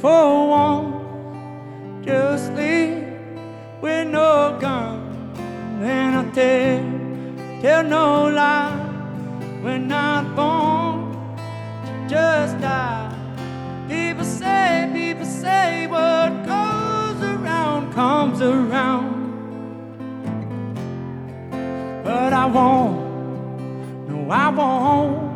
for one. Just leave with no gun, and I tell no lie. We're not born to just die. People say what goes around comes around. But I won't, no I won't